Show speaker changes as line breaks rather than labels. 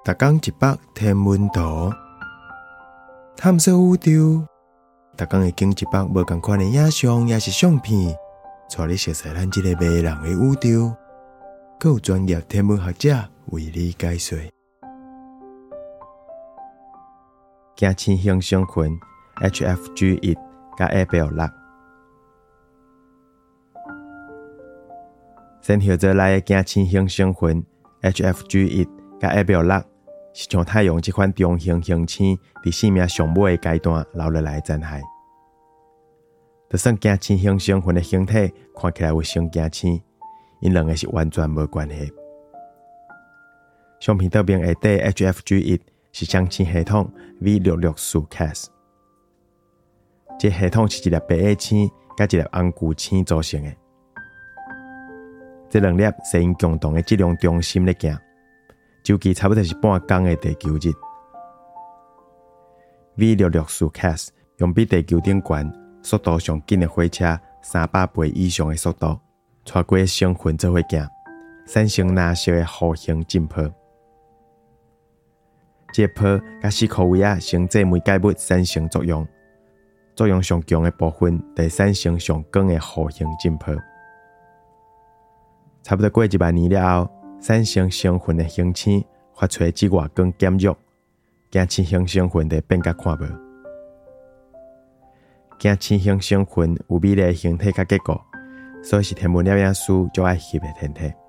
逐天一百天文图，探索宇宙。逐天会经一百无同款的影像，也是相片，带你熟悉咱这个迷人的宇宙。还有专业天文学者为你解说。行星形成群 HFG1 甲 Abell6，先后做来的行星形成群 HFG1 甲 Abell6，是像太阳这款中型行星伫生命上尾的阶段留落来的残骸。就算行星形成群的形体看起来有相近星，因两个是完全无关系。相片倒面下底 HFG1 是相星系统 V664Cas， 这系统是一粒白矮星甲一粒红巨星组成的。这两粒是因共同的质量中心咧行，周期差不多是半天的地球日。V664Cas 用比地球顶悬、速度上紧的火车300倍以上的速度，带过星群做伙行，产生蓝色的弧形浸泡。这泡甲四颗位仔成这枚介物产生作用，作用上强的部分就产生上光的弧形浸泡。差不多过1万年了后，产生星群的星星发出紫外光减弱，行星形成群就变甲看无。行星形成群有美丽的形体甲结构，所以是天文摄影师最爱翕的天体。